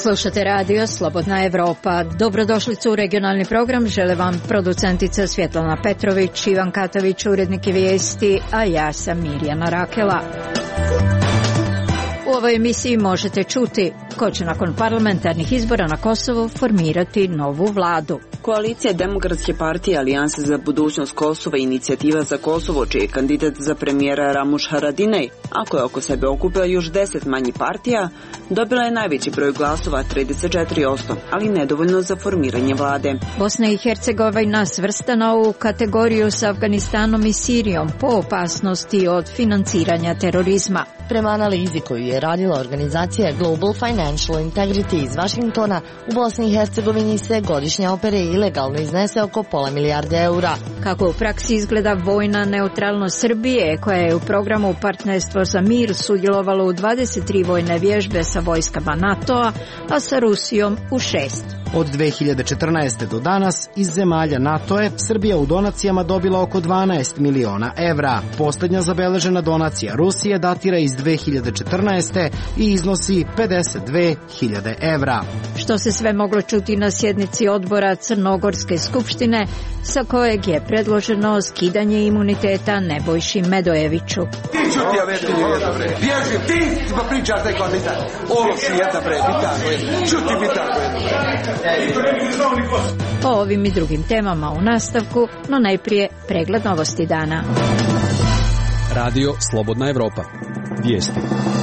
Slušate radio Slobodna Evropa. Dobrodošlicu u regionalni program. Žele vam producentica Svjetlana Petrović, Ivan Katović, urednik vijesti, a ja sam Mirjana Rakela. U ovoj emisiji možete čuti ko će nakon parlamentarnih izbora na Kosovu formirati novu vladu. Koalicija Demokratske partije Alijanse za budućnost Kosova i Inicijativa za Kosovo, čiji je kandidat za premijera Ramuš Haradinaj, ako je oko sebe okupila još 10 manjih partija, dobila je najveći broj glasova, 34%, ali nedovoljno za formiranje vlade. Bosna i Hercegovina svrstana u kategoriju sa Afganistanom i Sirijom po opasnosti od financiranja terorizma. Prema analizi koju je radila organizacija Global Financial Integrity iz Vašingtona, u Bosni i Hercegovini se godišnja opere ilegalno iznese oko pola milijarde eura. Kako u praksi izgleda vojna neutralnost Srbije, koja je u programu Partnerstvo za mir sudjelovalo u 23 vojne vježbe sa vojskama NATO-a, a sa Rusijom u 6. Od 2014. do danas iz zemalja NATO je Srbija u donacijama dobila oko 12 miliona evra. Posljednja zabeležena donacija Rusije datira iz 2014. i iznosi 52.000 evra. Što se sve moglo čuti na sjednici odbora Crnogorske skupštine, sa kojeg je predloženo skidanje imuniteta Nebojši Medojeviću. Ti čuti, ja veti jedna bre. Bježi, ti pa pričaš nekla mi tako. Ovo si jedna bre, mi tako je. Čuti mi tako je. O ovim i drugim temama u nastavku, no najprije pregled novosti dana. Radio Slobodna Evropa. Vijesti.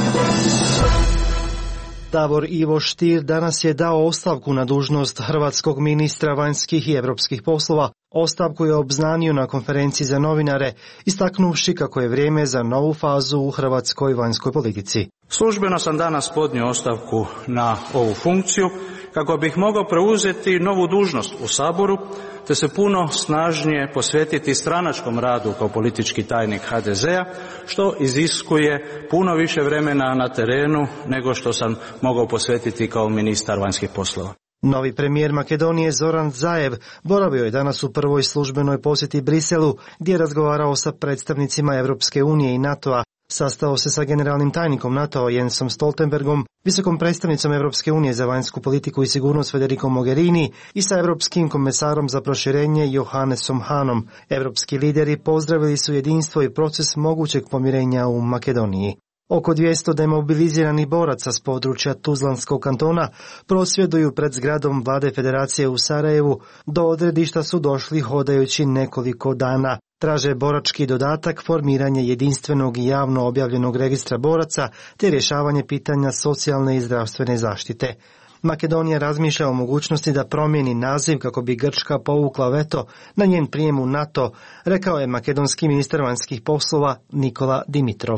Davor Ivo Stier danas je dao ostavku na dužnost hrvatskog ministra vanjskih i europskih poslova. Ostavku je obznanio na konferenciji za novinare, istaknuvši kako je vrijeme za novu fazu u hrvatskoj vanjskoj politici. Službeno sam danas podnio ostavku na ovu funkciju kako bih mogao preuzeti novu dužnost u Saboru te se puno snažnije posvetiti stranačkom radu kao politički tajnik HDZ-a, što iziskuje puno više vremena na terenu nego što sam mogao posvetiti kao ministar vanjskih poslova. Novi premijer Makedonije Zoran Zaev boravio je danas u prvoj službenoj posjeti Briselu, gdje je razgovarao sa predstavnicima Europske unije i NATO-a. Sastao se sa generalnim tajnikom NATO-a Jensom Stoltenbergom, visokom predstavnicom Europske unije za vanjsku politiku i sigurnost Federikom Mogherini i sa europskim komesarom za proširenje Johannesom Hanom. Europski lideri pozdravili su jedinstvo i proces mogućeg pomirenja u Makedoniji. Oko 200 demobiliziranih boraca s područja Tuzlanskog kantona prosvjeduju pred zgradom Vlade Federacije u Sarajevu. Do odredišta su došli hodajući nekoliko dana. Traže borački dodatak, formiranje jedinstvenog i javno objavljenog registra boraca te rješavanje pitanja socijalne i zdravstvene zaštite. Makedonija razmišlja o mogućnosti da promijeni naziv kako bi Grčka povukla veto na njen prijem u NATO, rekao je makedonski ministar vanjskih poslova Nikola Dimitrov.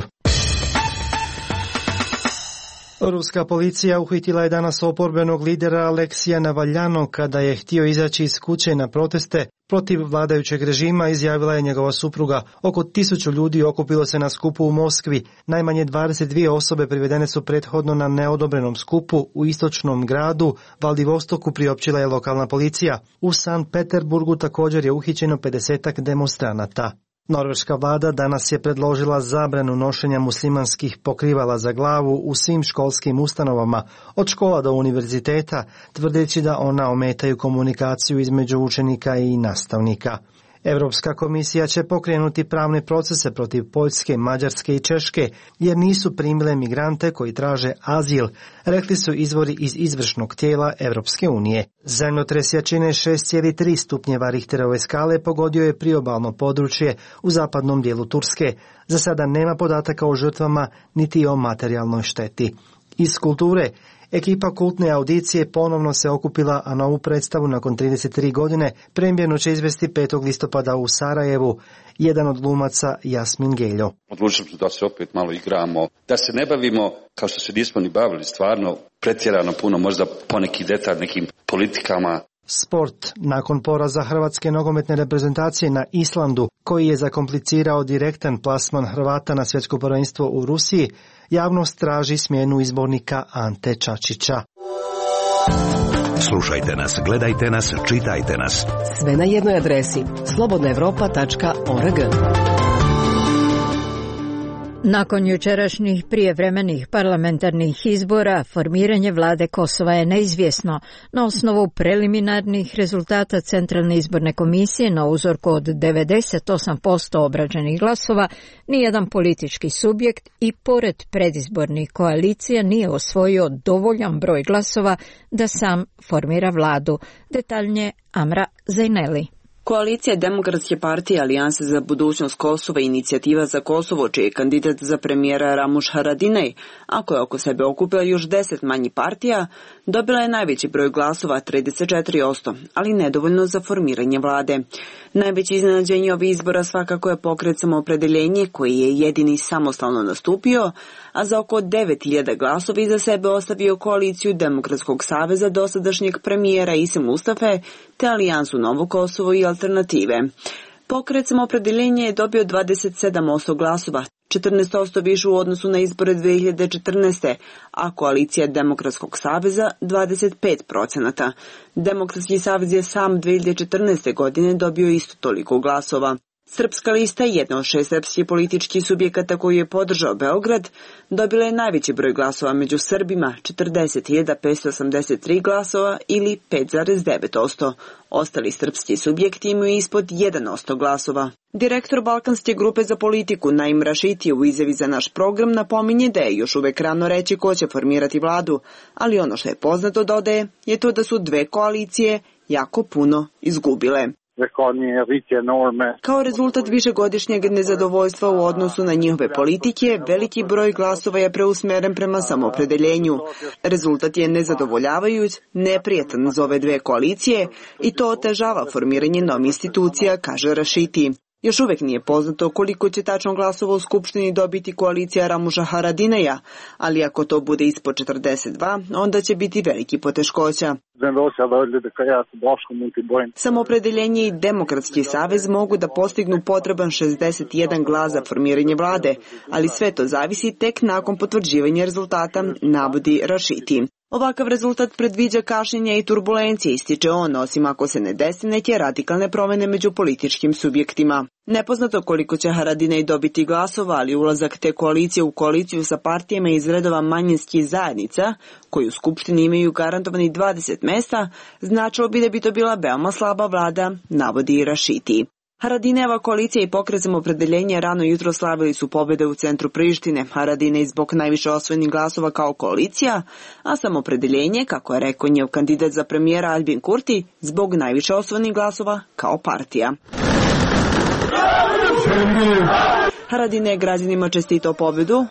Ruska policija uhitila je danas oporbenog lidera Aleksija Navaljanog kada je htio izaći iz kuće na proteste protiv vladajućeg režima, izjavila je njegova supruga. Oko 1000 ljudi okupilo se na skupu u Moskvi. Najmanje 22 osobe privedene su prethodno na neodobrenom skupu u istočnom gradu Vladivostoku, priopćila je lokalna policija. U Sankt Peterburgu također je uhićeno 50-ak demonstranata. Norveška vlada danas je predložila zabranu nošenja muslimanskih pokrivala za glavu u svim školskim ustanovama, od škola do univerziteta, tvrdeći da ona ometaju komunikaciju između učenika i nastavnika. Europska komisija će pokrenuti pravne procese protiv Poljske, Mađarske i Češke, jer nisu primile migrante koji traže azil, rekli su izvori iz izvršnog tijela Europske unije. Zemljotres jačine 6,3 stupnjeva Richterove skale pogodio je priobalno područje u zapadnom dijelu Turske. Za sada nema podataka o žrtvama niti o materijalnoj šteti. Iz kulture, ekipa kultne audicije ponovno se okupila, a novu predstavu nakon 33 godine premijerno će izvesti 5. listopada u Sarajevu. Jedan od glumaca Jasmin Geljo. Odlučili smo da se opet malo igramo, da se ne bavimo, kao što se nismo ni bavili, stvarno pretjerano puno, možda poneki detalj nekim politikama. Sport. Nakon poraza hrvatske nogometne reprezentacije na Islandu, koji je zakomplicirao direktan plasman Hrvata na svjetsko prvenstvo u Rusiji, javnost traži smjenu izbornika Ante Čačića. Slušajte nas, gledajte nas, čitajte nas. Sve na jednoj adresi slobodnaevropa.org. Nakon jučerašnjih prijevremenih parlamentarnih izbora, formiranje vlade Kosova je neizvjesno. Na osnovu preliminarnih rezultata Centralne izborne komisije na uzorku od 98% obrađenih glasova, nijedan politički subjekt i pored predizbornih koalicija nije osvojio dovoljan broj glasova da sam formira vladu. Detaljnije Amra Zejneli. Koalicija Demokratske partije Alijanse za budućnost Kosova i Inicijativa za Kosovo, čiji je kandidat za premijera Ramuš Haradinaj, a koja je oko sebe okupila još 10 manjih partija, dobila je najveći broj glasova, 34%, ali nedovoljno za formiranje vlade. Najveće iznenađenje ovih izbora svakako je Pokret Samoopredeljenje, koji je jedini samostalno nastupio, a za oko 9.000 glasova iza sebe ostavio koaliciju Demokratskog saveza dosadašnjeg premijera Ise Mustafe te Alijansu Novo Kosovo i Alternative. Pokret Samoopredeljenje je dobio 27% glasova, 14% više u odnosu na izbore 2014. a koalicija Demokratskog saveza 25%. Demokratski savez je sam 2014. godine dobio isto toliko glasova. Srpska lista, jedna od 6 srpskih političkih subjekata koju je podržao Beograd, dobila je najveći broj glasova među Srbima, 40.583 glasova ili 5,9%. Ostali srpski subjekti imaju ispod 1% glasova. Direktor Balkanske grupe za politiku Naim Rašiti u izjavi za naš program napominje da je još uvek rano reći ko će formirati vladu, ali ono što je poznato, dodaje, je to da su dve koalicije jako puno izgubile. Kao rezultat višegodišnjeg nezadovoljstva u odnosu na njihove politike, veliki broj glasova je preusmeren prema samoopredeljenju. Rezultat je nezadovoljavajuć, neprijatan za ove dve koalicije i to otežava formiranje novih institucija, kaže Rašiti. Još uvek nije poznato koliko će tačno glasova u Skupštini dobiti koalicija Ramuša Haradinaja, ali ako to bude ispod 42, onda će biti veliki poteškoća. Samoopredeljenje i Demokratski savez mogu da postignu potreban 61 glas za formiranje vlade, ali sve to zavisi tek nakon potvrđivanja rezultata, navodi Rašiti. Ovakav rezultat predviđa kašnjenja i turbulencije, ističe on, osim ako se ne desi neke radikalne promene među političkim subjektima. Nepoznato koliko će Haradinaj dobiti glasova, ali ulazak te koalicije u koaliciju sa partijama iz redova manjinskih zajednica, koji u Skupštini imaju garantovani 20 mesta, značilo bi da bi to bila veoma slaba vlada, navodi Rašiti. Haradinajeva koalicija i Pokret Samoopredeljenja rano jutro slavili su pobjede u centru Prištine. Haradinaj zbog najviše osvojenih glasova kao koalicija, a Samoopredeljenje, kako je rekao njegov kandidat za premijera Albin Kurti, zbog najviše osvojenih glasova kao partija. Haradinaj je građanima čestitao pobjedu.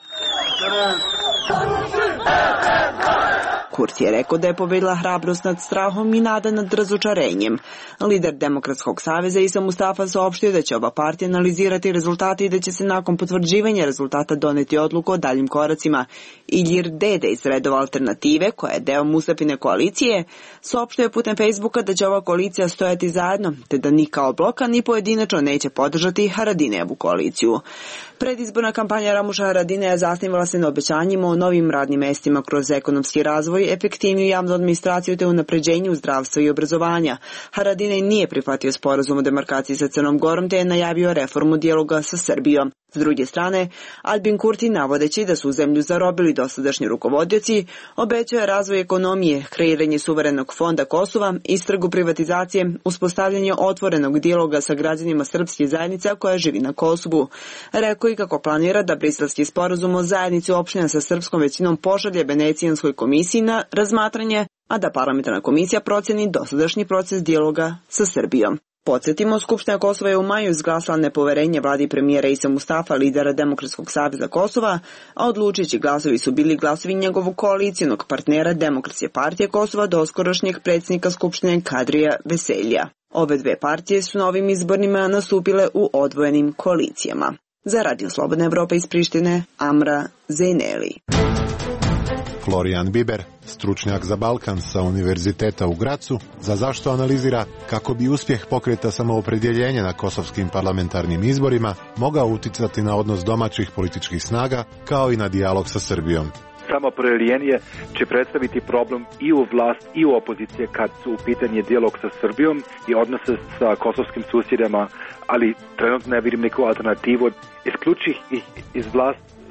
Kurti je rekao da je pobedila hrabrost nad strahom i nada nad razočarenjem. Lider Demokratskog saveza Ise Mustafa saopštio da će ova partija analizirati rezultate i da će se nakon potvrđivanja rezultata doneti odluku o daljim koracima. Ilir Dede iz redova Alternative, koja je deo Mustafine koalicije, saopštio je putem Facebooka da će ova koalicija stojati zajedno, te da ni kao bloka ni pojedinačno neće podržati Haradinajevu koaliciju. Predizborna kampanja Ramuša Haradinaja zasnivala se na obećanjima o novim radnim mestima kroz ekonomski razvoj, efektivniju javnu administraciju te unapređenju zdravstva i obrazovanja. Haradinaj nije prihvatio sporazum o demarkaciji sa Crnom Gorom te je najavio reformu dijaloga sa Srbijom. S druge strane, Albin Kurti, navodeći da su zemlju zarobili dosadašnji rukovodioci, obećao razvoj ekonomije, kreiranje suverenog fonda Kosova, istragu privatizacije, uspostavljanje otvorenog dijaloga sa građanima srpskih zajednica koja živi na Kosovu. Rekao i kako planira da briselski sporazum o zajednici opština sa srpskom većinom pošalje Venecijanskoj komisiji na razmatranje, a da parlamentarna komisija proceni dosadašnji proces dijaloga sa Srbijom. Podsjetimo, Skupština Kosova je u maju izglasala nepoverenje vladi premijera Ise Mustafa, lidera Demokratskog saveza Kosova, a odlučujući glasovi su bili glasovi njegovog koalicijonog partnera Demokratske partije Kosova doskorašnjeg predsjednika Skupštine Kadrija Veseljija. Ove dve partije su na ovim izbornima nastupile u odvojenim koalicijama. Za Radio Slobodna Evropa iz Prištine, Amra Zejneli. Florijan Biber, stručnjak za Balkan sa Univerziteta u Gracu, za zašto analizira kako bi uspjeh Pokreta Samoopredjeljenja na kosovskim parlamentarnim izborima mogao uticati na odnos domaćih političkih snaga kao i na dijalog sa Srbijom. Samoopredjeljenje će predstaviti problem i u vlast i u opozicije kad su u pitanje dijalog sa Srbijom i odnose sa kosovskim susjedama, ali trenutno ne vidim neku alternativu. Isključih ih iz vlast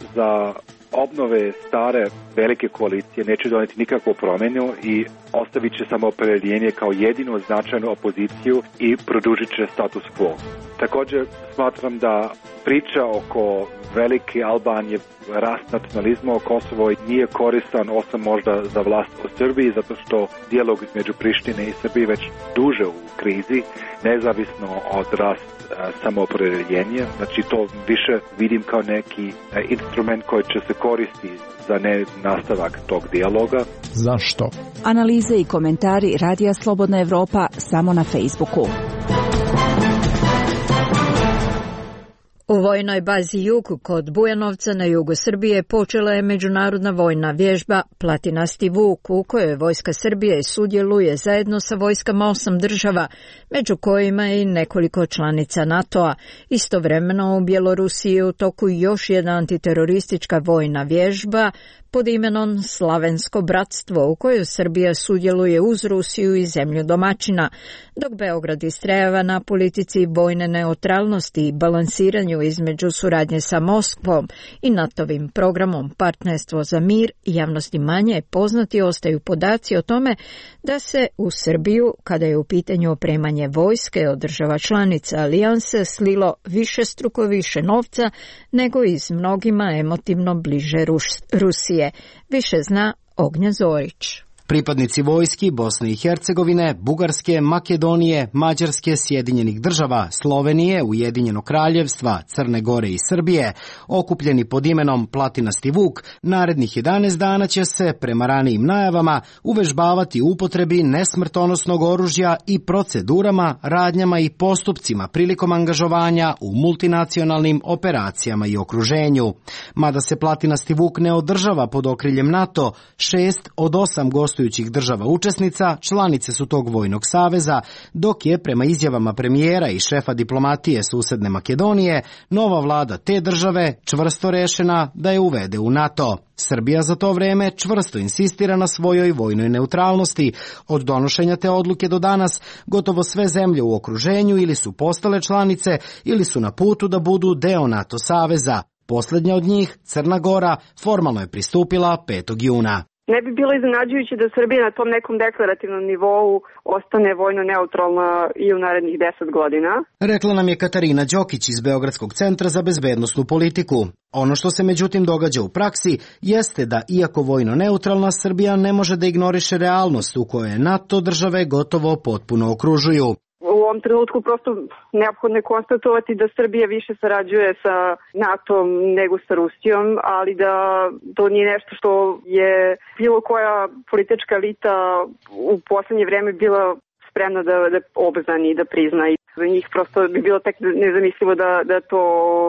za obnove stare velike koalicije neće doneti nikakvu promjenu i ostavit će samo opredeljenje kao jedinu značajnu opoziciju i produžit će status quo. Također smatram da priča oko velike Albanije, rast nacionalizma o Kosovo nije koristan osim možda za vlast u Srbiji, zato što dijalog između Prištine i Srbije već duže u krizi, nezavisno od rast samoopredeljenja. Znači to više vidim kao neki instrument koji će se koristiti za ne nastavak tog dijaloga. Zašto? Analize i komentari Radija Slobodna Evropa samo na Facebooku. U vojnoj bazi Jug kod Bujanovca na jugu Srbije počela je međunarodna vojna vježba Platinasti Vuk, u kojoj Vojska Srbije sudjeluje zajedno sa vojskama 8 država, među kojima je i nekoliko članica NATO-a. Istovremeno u Bjelorusiji je u toku još jedna antiteroristička vojna vježba pod imenom Slavensko bratstvo, u kojoj Srbija sudjeluje uz Rusiju i zemlju domaćina, dok Beograd istrajava na politici vojne neutralnosti i balansiranju između suradnje sa Moskvom i NATO-vim programom Partnerstvo za mir, javnosti manje poznati ostaju podaci o tome da se u Srbiju, kada je u pitanju opremanje vojske od država članica alijanse, slilo višestruko više novca nego iz mnogima emotivno bliže Rusije. Više zna Ognja Zorić. Pripadnici vojski Bosne i Hercegovine, Bugarske, Makedonije, Mađarske, Sjedinjenih država, Slovenije, Ujedinjenog kraljevstva, Crne Gore i Srbije, okupljeni pod imenom Platinasti Vuk, narednih 11 dana će se, prema ranijim najavama, uvežbavati u upotrebi nesmrtonosnog oružja i procedurama, radnjama i postupcima prilikom angažovanja u multinacionalnim operacijama i okruženju. Mada se Platinasti Vuk ne održava pod okriljem NATO, 6 od 8 gostujućih država učesnica članice su tog vojnog saveza, dok je, prema izjavama premijera i šefa diplomatije susedne Makedonije, nova vlada te države čvrsto rešena da je uvede u NATO. Srbija za to vreme čvrsto insistira na svojoj vojnoj neutralnosti. Od donošenja te odluke do danas gotovo sve zemlje u okruženju ili su postale članice ili su na putu da budu deo NATO saveza. Posljednja od njih, Crna Gora, formalno je pristupila 5. juna. Ne bi bilo iznenađujuće da Srbija na tom nekom deklarativnom nivou ostane vojno neutralna i u narednih 10 godina. Rekla nam je Katarina Đokić iz Beogradskog centra za bezbednosnu politiku. Ono što se međutim događa u praksi jeste da, iako vojno neutralna, Srbija ne može da ignoriše realnost u kojoj NATO države gotovo potpuno okružuju. U ovom trenutku prosto neophodno je konstatovati da Srbija više sarađuje sa NATO-om nego sa Rusijom, ali da to nije nešto što je bilo koja politička elita u poslednje vreme bila spremna da obznani i da prizna. I za njih prosto bi bilo tek nezamislivo da to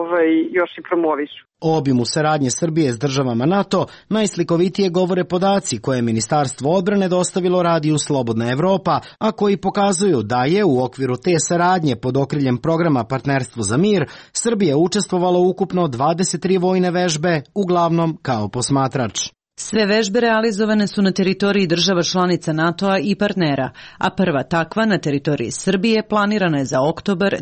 još i promovišu. O obimu saradnje Srbije s državama NATO najslikovitije govore podaci koje je Ministarstvo odbrane dostavilo Radiju Slobodna Evropa, a koji pokazuju da je u okviru te saradnje pod okriljem programa Partnerstvo za mir Srbija učestvovala ukupno 23 vojne vežbe, uglavnom kao posmatrač. Sve vežbe realizovane su na teritoriji država članica NATO-a i partnera, a prva takva na teritoriji Srbije planirana je za oktobar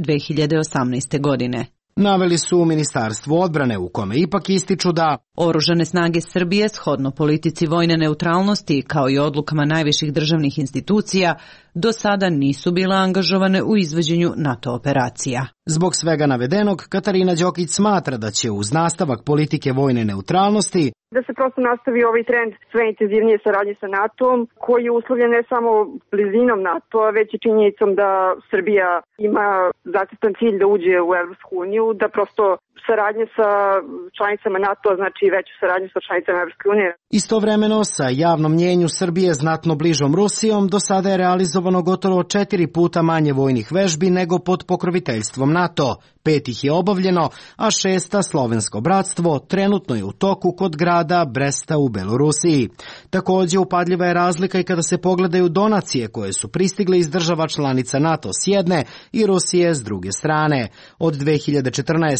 2018. godine. Naveli su u Ministarstvu odbrane, u kome ipak ističu da Oružane snage Srbije, shodno politici vojne neutralnosti kao i odlukama najviših državnih institucija, do sada nisu bile angažovane u izvođenju NATO operacija. Zbog svega navedenog, Katarina Đokić smatra da će uz nastavak politike vojne neutralnosti da se prosto nastavi ovaj trend sve intenzivnije saradnje sa NATO-om, koji je uslovljen ne samo blizinom NATO-a, već i činjenicom da Srbija ima zacrtan cilj da uđe u Evropsku uniju, da prosto saradnje sa članicama NATO-a znači veću saradnju sa članicama Evropske unije. Istovremeno, sa javnom mnjenju Srbije znatno bližom Rusijom, do sada je realizovano gotovo 4 puta manje vojnih vežbi nego pod pokroviteljstvom NATO. 5 ih je obavljeno, a 6. Slovensko bratstvo trenutno je u toku kod grada Bresta u Belorusiji. Također upadljiva je razlika i kada se pogledaju donacije koje su pristigle iz država članica NATO s jedne i Rusije s druge strane. Od 2014. do danas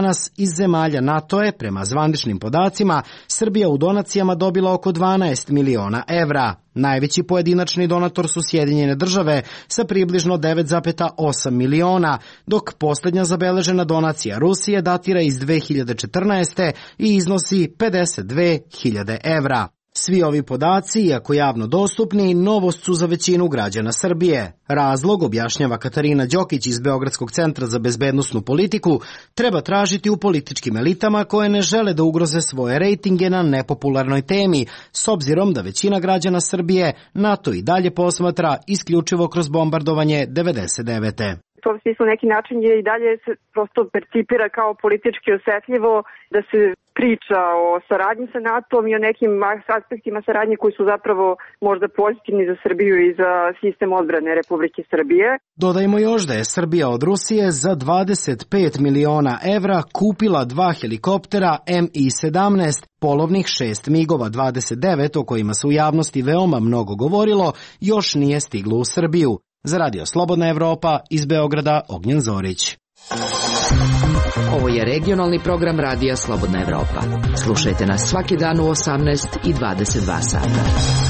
danas iz zemalja NATO-e, prema zvaničnim podacima, Srbija u donacijama dobila oko 12 miliona evra. Najveći pojedinačni donator su Sjedinjene države sa približno 9,8 miliona, dok posljednja zabeležena donacija Rusije datira iz 2014. i iznosi 52.000 evra. Svi ovi podaci, iako javno dostupni, novost su za većinu građana Srbije. Razlog, objašnjava Katarina Đokić iz Beogradskog centra za bezbednosnu politiku, treba tražiti u političkim elitama koje ne žele da ugroze svoje rejtinge na nepopularnoj temi, s obzirom da većina građana Srbije NATO i dalje posmatra isključivo kroz bombardovanje 99. To u smislu neki način je i dalje se prosto percipira kao politički osetljivo da se priča o saradnji sa NATO-om i o nekim aspektima saradnje koji su zapravo možda pozitivni za Srbiju i za sistem odbrane Republike Srbije. Dodajmo još da je Srbija od Rusije za 25 miliona evra kupila 2 helikoptera Mi-17, polovnih 6 MiG-ova 29 o kojima se u javnosti veoma mnogo govorilo, još nije stiglo u Srbiju. Za Radio Slobodna Evropa, iz Beograda, Ognjen Zorić. Ovo je regionalni program Radija Slobodna Evropa. Slušajte nas svaki dan u 18 i 22 sata.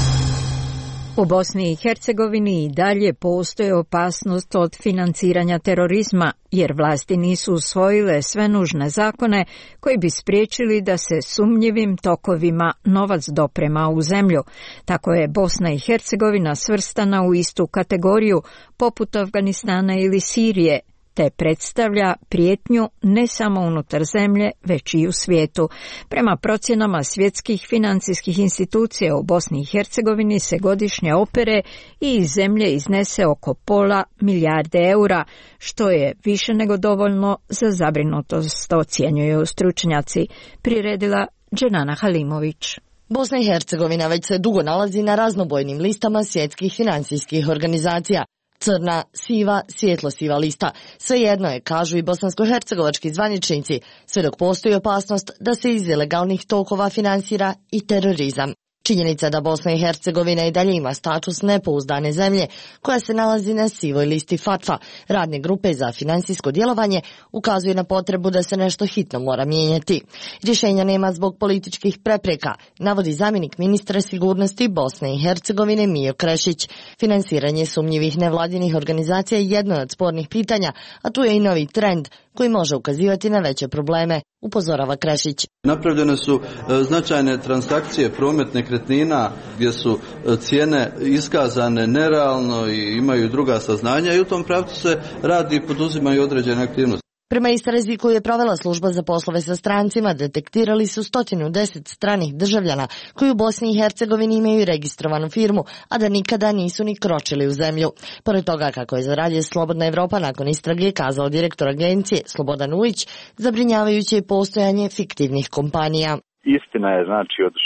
U Bosni i Hercegovini i dalje postoji opasnost od financiranja terorizma, jer vlasti nisu usvojile sve nužne zakone koji bi spriječili da se sumnjivim tokovima novac doprema u zemlju. Tako je Bosna i Hercegovina svrstana u istu kategoriju poput Afganistana ili Sirije, te predstavlja prijetnju ne samo unutar zemlje, već i u svijetu. Prema procjenama svjetskih financijskih institucija u Bosni i Hercegovini se godišnje opere i iz zemlje iznese oko £0,5 milijarde eura, što je više nego dovoljno za zabrinutost, ocjenjuju stručnjaci, priredila Dženana Halimović. Bosna i Hercegovina već se dugo nalazi na raznobojnim listama svjetskih financijskih organizacija. Crna, siva, svjetlo-siva lista. Svejedno je, kažu i bosansko-hercegovački zvaničnici, sve dok postoji opasnost da se iz ilegalnih tokova finansira i terorizam. Činjenica da Bosna i Hercegovina i dalje ima status nepouzdane zemlje, koja se nalazi na sivoj listi FATF-a, radne grupe za finansijsko djelovanje, ukazuje na potrebu da se nešto hitno mora mijenjati. Rješenja nema zbog političkih prepreka, navodi zamjenik ministra sigurnosti Bosne i Hercegovine Mijo Krešić. Finansiranje sumnjivih nevladinih organizacija je jedno od spornih pitanja, a tu je i novi trend koji može ukazivati na veće probleme, upozorava Krešić. Napravljene su značajne transakcije, promet nekretnina gdje su cijene iskazane nerealno i imaju druga saznanja i u tom pravcu se radi i poduzimaju određene aktivnosti. Prema istrazi koju je provela služba za poslove sa strancima, detektirali su 110 stranih državljana koji u Bosni i Hercegovini imaju registrovanu firmu, a da nikada nisu ni kročili u zemlju. Pored toga, kako je za Radio Slobodna Evropa nakon istrage kazao direktor agencije Slobodan Ujić, zabrinjavajuće je postojanje fiktivnih kompanija. Istina je, znači, od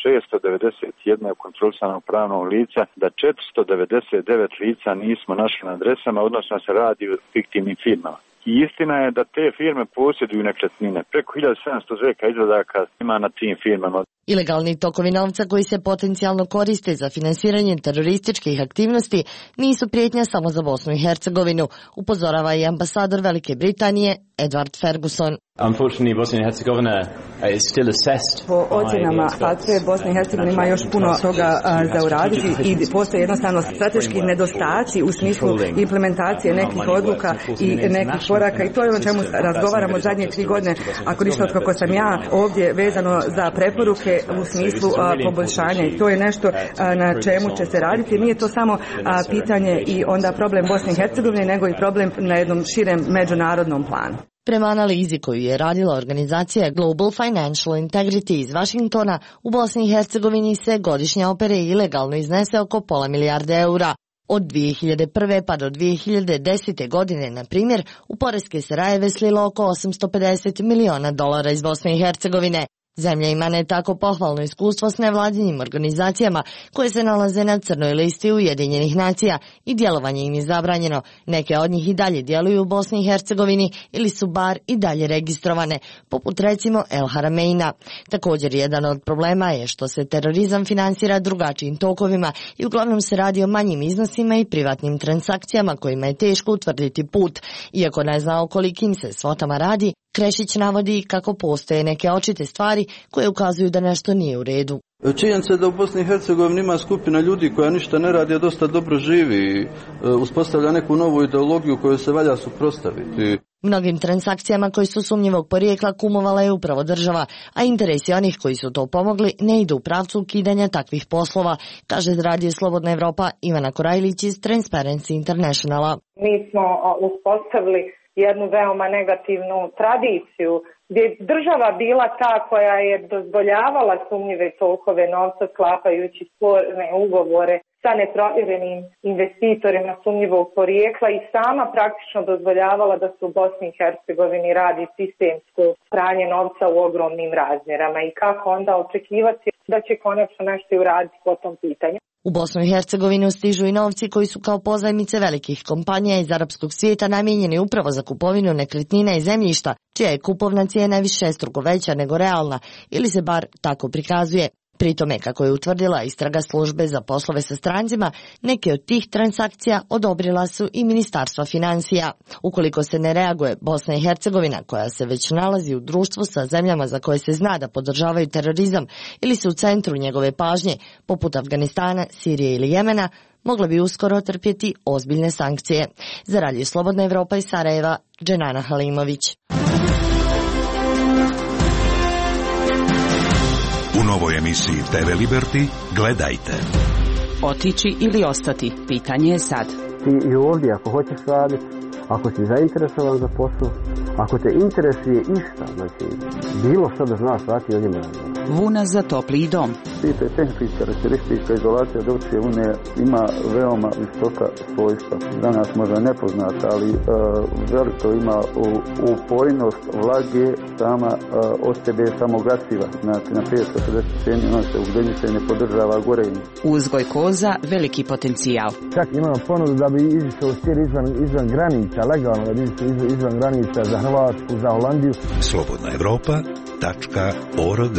691 kontrolisanog pravnog lica da 499 lica nismo našli na adresama, odnosno se radi o fiktivnim firmama. I istina je da te firme posjeduju nekretnine. Preko 1700 zveka izvadaka ima na tim firmama. Ilegalni tokovi novca koji se potencijalno koriste za finansiranje terorističkih aktivnosti nisu prijetnja samo za Bosnu i Hercegovinu, upozorava i ambasador Velike Britanije Edward Ferguson. Po ocjenama FATF-e, Bosna i Hercegovina ima još puno toga za uraditi i postoje jednostavno strateški nedostaci u smislu implementacije nekih odluka i nekih koraka i to je o čemu razgovaramo zadnje 3 godine, ako ništa od kako sam ja ovdje vezano za preporuke u smislu poboljšanja i to je nešto na čemu će se raditi. Nije to samo pitanje i onda problem Bosne i Hercegovine, nego i problem na jednom širem međunarodnom planu. Prema analizi koju je radila organizacija Global Financial Integrity iz Vašingtona, u Bosni i Hercegovini se godišnja opere ilegalno iznese oko £0,5 milijarde eura. Od 2001. pa do 2010. godine, na primjer, u poreske se rajeve slilo oko $850 miliona iz Bosne i Hercegovine. Zemlja ima ne tako pohvalno iskustvo s nevladinim organizacijama koje se nalaze na crnoj listi Ujedinjenih nacija i djelovanje im je zabranjeno. Neke od njih i dalje djeluju u Bosni i Hercegovini ili su bar i dalje registrovane, poput recimo El Harameina. Također jedan od problema je što se terorizam finansira drugačijim tokovima i uglavnom se radi o manjim iznosima i privatnim transakcijama kojima je teško utvrditi put. Iako ne zna o kolikim se svotama radi, Krešić navodi kako postoje neke očite stvari koje ukazuju da nešto nije u redu. Činjenica je da u Bosni i Hercegovini ima skupina ljudi koja ništa ne radi, a dosta dobro živi i uspostavlja neku novu ideologiju koju se valja suprotstaviti. Mnogim transakcijama koji su sumnjivog porijekla kumovala je upravo država, a interesi onih koji su to pomogli ne idu u pravcu ukidanja takvih poslova, kaže Radio Slobodna Evropa Ivana Korajlić iz Transparency Internationala. Mi smo uspostavili jednu veoma negativnu tradiciju gdje je država bila ta koja je dozvoljavala sumnjive tokove novca sklapajući sporne ugovore sa neprovjerenim investitorima sumnjivog porijekla i sama praktično dozvoljavala da se u Bosni i Hercegovini radi sistemsko pranje novca u ogromnim razmjerama i kako onda očekivati da će konačno nešto i uraditi po tom pitanju. U Bosnu i Hercegovinu stižu i novci koji su kao pozajmice velikih kompanija iz arapskog svijeta namijenjeni upravo za kupovinu nekretnina i zemljišta, čija je kupovna cijena višestruko veća nego realna, ili se bar tako prikazuje. Pri tome, kako je utvrdila istraga službe za poslove sa strancima, neke od tih transakcija odobrila su i Ministarstva financija. Ukoliko se ne reaguje, Bosna i Hercegovina, koja se već nalazi u društvu sa zemljama za koje se zna da podržavaju terorizam ili su u centru njegove pažnje, poput Afganistana, Sirije ili Jemena, mogla bi uskoro trpjeti ozbiljne sankcije. Za Radio Slobodna Evropa iz Sarajeva, Dženana Halimović. U novoj emisiji TV Liberty gledajte. Otići ili ostati, pitanje je sad. Ti i ovdje ako hoćeš raditi, ako si zainteresovan za posao, ako te interesuje išta, znači bilo što da znaš raditi od njima. Vuna za topli dom. Tehnička karakteristika izolacija drvčije vune ima veoma visoka svojstva. Danas možda nepoznata, ali veliko ima upojnost vlage sama od sebe samogasiva. Znači na 560 cm ona se ugljenice ne podržava gorenje. Uzgoj koza, veliki potencijal. Čak imamo ponudu da bi izišao sir izvan granica, legalno da bi izišao izvan granica za Hrvatsku, za Holandiju. Slobodnaevropa.org.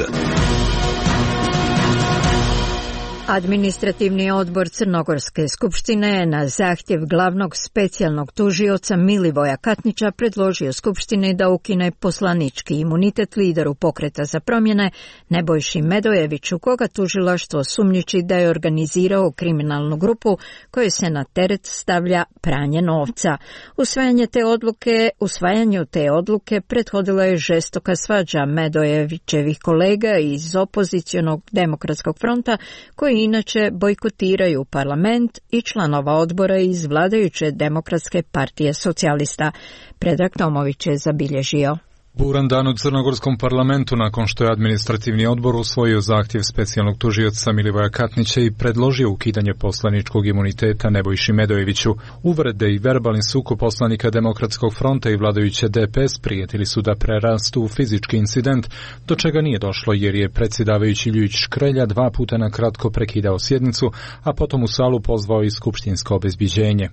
Administrativni odbor Crnogorske skupštine je na zahtjev glavnog specijalnog tužioca Milivoja Katnića predložio skupštini da ukine poslanički imunitet lideru Pokreta za promjene Nebojši Medojeviću, koga tužilaštvo sumnjiči da je organizirao kriminalnu grupu kojoj se na teret stavlja pranje novca. Usvajanju te odluke prethodila je žestoka svađa Medojevićevih kolega iz opozicionog Demokratskog fronta koji inače bojkotiraju parlament i članova odbora iz vladajuće Demokratske partije socijalista. Predrag Tomović je zabilježio. Buran dan u Crnogorskom parlamentu nakon što je administrativni odbor usvojio zahtjev specijalnog tužioca Milivoja Katnića i predložio ukidanje poslaničkog imuniteta Nebojši Medojeviću. Uvrede i verbalni sukob poslanika Demokratskog fronta i vladajuće DPS prijetili su da prerastu u fizički incident, do čega nije došlo jer je predsjedavajući Ljujić Škrelja 2 puta na kratko prekidao sjednicu, a potom u salu pozvao i skupštinsko obezbiđenje.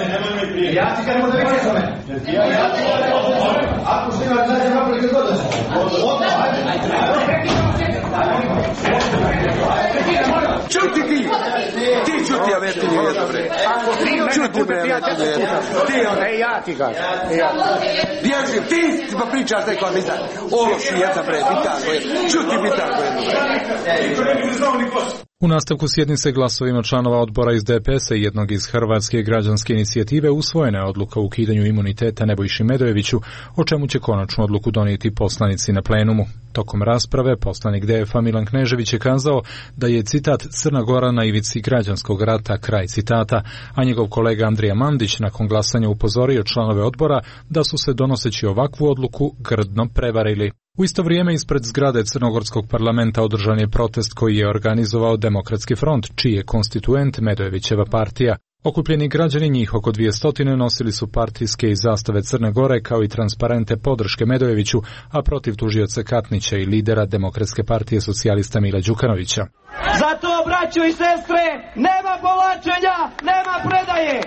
Čuti ti! Ti čuti, a veti nije dobre. Čuti me, a veti nije dobre. Ti, ja ti kažem. Bježi, ti pa pričaš neko, a mi tako. Ološ jedna, bre, mi tako je. Čuti mi tako je. U nastavku sjednice glasovima članova odbora iz DPS-a i jednog iz Hrvatske građanske inicijative usvojena je odluka o ukidanju imuniteta Nebojši Medojeviću, o čemu će konačnu odluku donijeti poslanici na plenumu. Tokom rasprave poslanik DF-a Milan Knežević je kazao da je citat Crna Gora na ivici građanskog rata, kraj citata, a njegov kolega Andrija Mandić nakon glasanja upozorio članove odbora da su se donoseći ovakvu odluku grdno prevarili. U isto vrijeme ispred zgrade Crnogorskog parlamenta održan je protest koji je organizovao Demokratski front, čiji je konstituent Medojevićeva partija. Okupljeni građani, njih oko 200, nosili su partijske i zastave Crne Gore kao i transparente podrške Medojeviću, a protiv tužioca Katnića i lidera Demokratske partije socijalista Mila Đukanovića. Zato, braćo i sestre, nema povlačenja, nema predaje.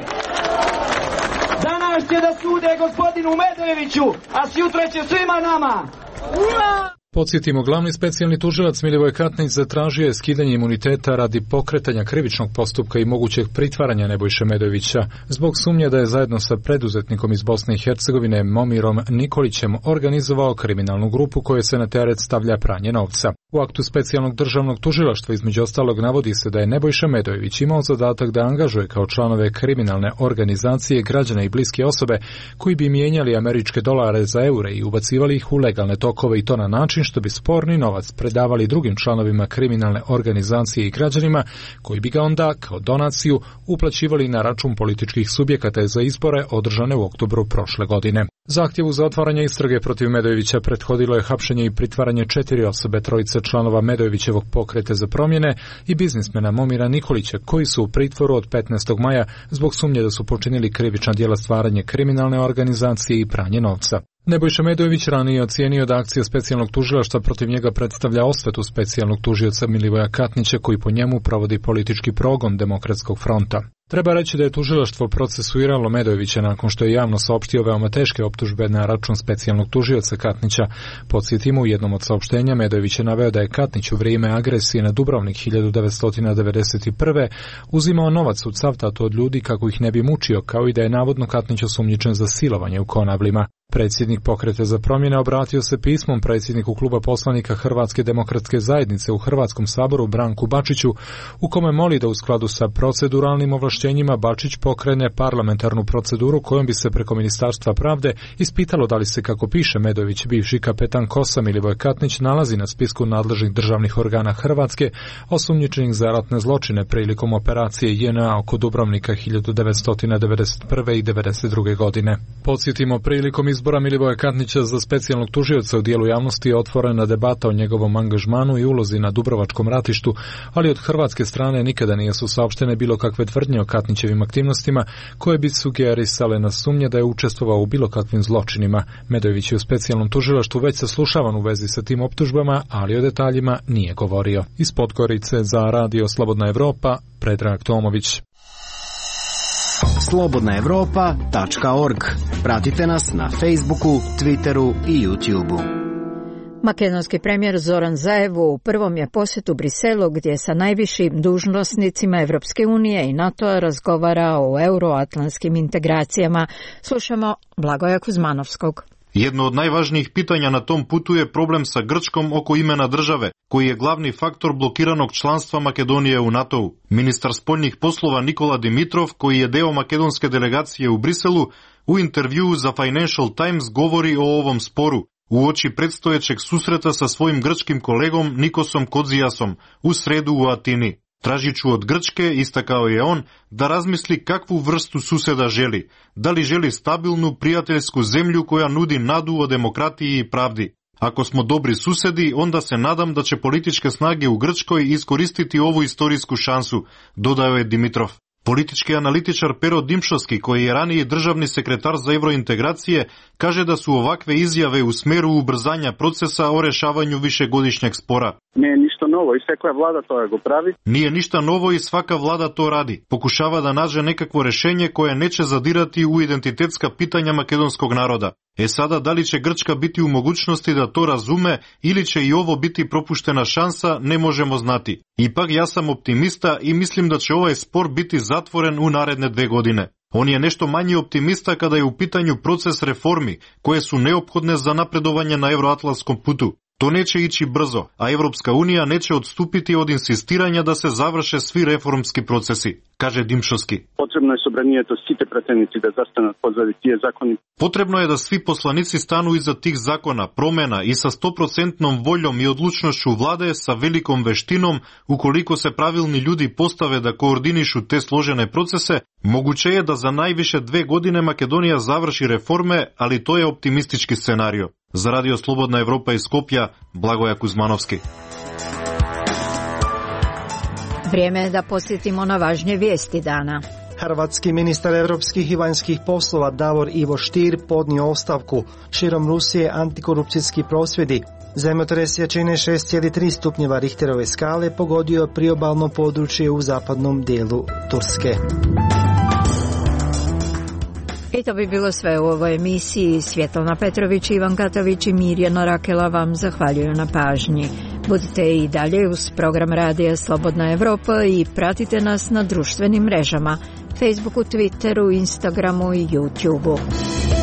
Danas će da sude gospodinu Medojeviću, a sutra će svima nama. Podsjetimo, glavni specijalni tužilac Milivoj Katnić zatražio je skidanje imuniteta radi pokretanja krivičnog postupka i mogućeg pritvaranja Nebojše Medojevića zbog sumnje da je zajedno sa preduzetnikom iz Bosne i Hercegovine Momirom Nikolićem organizovao kriminalnu grupu kojoj se na teret stavlja pranje novca. U aktu specijalnog državnog tužilaštva između ostalog navodi se da je Nebojša Medojević imao zadatak da angažuje kao članove kriminalne organizacije građane i bliske osobe koji bi mijenjali američke dolare za eure i ubacivali ih u legalne tokove i to na način što bi sporni novac predavali drugim članovima kriminalne organizacije i građanima koji bi ga onda kao donaciju uplaćivali na račun političkih subjekata za izbore održane u oktobru prošle godine. Zahtjevu za otvaranje istrage protiv Medojevića prethodilo je hapšenje i pritvaranje 4 osobe, 3 članova Medojevićevog pokreta za promjene i biznismena Momira Nikolića koji su u pritvoru od 15. maja zbog sumnje da su počinili krivična djela stvaranje kriminalne organizacije i pranje novca. Nebojša Medojević ranije ocijenio da akcija specijalnog tužilaštva protiv njega predstavlja osvetu specijalnog tužioca Milivoja Katnića koji po njemu provodi politički progon Demokratskog fronta. Treba reći da je tužilaštvo procesuiralo Medojevića nakon što je javno saopštio veoma teške optužbe na račun specijalnog tužioca Katnića. Podsjetimo, u jednom od saopštenja Medojević je naveo da je Katnić u vrijeme agresije na Dubrovnik 1991. uzimao novac u Cavtatu od ljudi kako ih ne bi mučio, kao i da je navodno Katnić osumnjičen za silovanje u Konavlima. Predsjednik pokreta za promjene obratio se pismom predsjedniku kluba poslanika Hrvatske demokratske zajednice u Hrvatskom saboru Branku Bačiću, u kome moli da u skladu sa proceduralnim ovlaštenjima Bačić pokrene parlamentarnu proceduru kojom bi se preko Ministarstva pravde ispitalo da li se, kako piše Medojević, bivši kapetan KOS-a Milivoj Katnić nalazi na spisku nadležnih državnih organa Hrvatske osumnjičenih za ratne zločine prilikom operacije JNA oko Dubrovnika 1991. i 1992. godine. Podsjetimo, prilikom izbora Milivoja Katnića za specijalnog tužioca u dijelu javnosti je otvorena debata o njegovom angažmanu i ulozi na Dubrovačkom ratištu, ali od hrvatske strane nikada nije su saopštene bilo kakve tvrdnje o Katnićevim aktivnostima koje bi sugerisale na sumnje da je učestvovao u bilo kakvim zločinima. Medojević je u specijalnom tužilaštvu već saslušavan u vezi sa tim optužbama, ali o detaljima nije govorio. Iz Podgorice za Radio Slobodna Evropa, Predrag Tomović. slobodnaevropa.org. Pratite nas na Facebooku, Twitteru i YouTubeu. Makedonski premijer Zoran Zaev u prvom je posjetu Briselu gdje sa najvišim dužnosnicima Evropske unije i NATO-a razgovara o euroatlantskim integracijama. Slušamo Blagoja Kuzmanovskog. Jedno od najvažnijih pitanja na tom putu je problem sa Grčkom oko imena države, koji je glavni faktor blokiranog članstva Makedonije u NATO-u. Ministar spoljnih poslova Nikola Dimitrov, koji je deo makedonske delegacije u Briselu, u intervjuu za Financial Times govori o ovom sporu uoči predstojećeg susreta sa svojim grčkim kolegom Nikosom Kodzijasom u sredu u Atini. Tražit ću od Grčke, istakao je on, da razmisli kakvu vrstu suseda želi. Da li želi stabilnu, prijateljsku zemlju koja nudi nadu o demokratiji i pravdi. Ako smo dobri susedi, onda se nadam da će političke snage u Grčkoj iskoristiti ovu istorijsku šansu, dodao je Dimitrov. Politički analitičar Pero Dimšovski, koji je ranije državni sekretar za evrointegracije, kaže da su ovakve izjave u smeru ubrzanja procesa o rešavanju višegodišnjeg spora. Nije ništa novo i svaka vlada to go pravi. Nije ništa novo i svaka vlada to radi. Pokušava da nađe nekakvo rešenje koje neće zadirati u identitetska pitanja makedonskog naroda. Sada, da li će Grčka biti u mogućnosti da to razume ili će i ovo biti propuštena šansa, ne možemo znati. Ipak ja sam optimista i mislim da će ovaj spor biti zatvoren u naredne 2 godine. On je nešto manje optimista kada je u pitanju proces reformi koje su neophodne za napredovanje na euroatlantskom putu. To neće ići brzo, a Evropska unija neće odstupiti od insistiranja da se završe svi reformski procesi, kaže Dimšovski. Potrebno je sobranijeto site pretenici da zastanat pozadi tije zakoni. Potrebno je da svi poslanici stanu iza tih zakona, promjena i sa 100% voljom i odlučnošću vlade sa velikom veštinom, ukoliko se pravilni ljudi postave da koordinišu te složene procese, moguće je da za najviše 2 godine Makedonija završi reforme, ali to je optimistički scenario. Za Radio Slobodna Evropa iz Skopja, Blagoja Kuzmanovski. Vrijeme je da posjetimo na važnije vijesti dana. Hrvatski ministar europskih i vanjskih poslova Davor Ivo Stier podnio ostavku. Širom Rusije antikorupcijski prosvjedi. Zemljotres jačine 6,3 stupnjeva Richterove skale pogodio priobalno područje u zapadnom dijelu Turske. I to bi bilo sve u ovoj emisiji. Svjetlana Petrović, Ivan Katović i Mirjana Rakela vam zahvaljuju na pažnji. Budite i dalje uz program Radija Slobodna Evropa i pratite nas na društvenim mrežama, Facebooku, Twitteru, Instagramu i YouTubeu.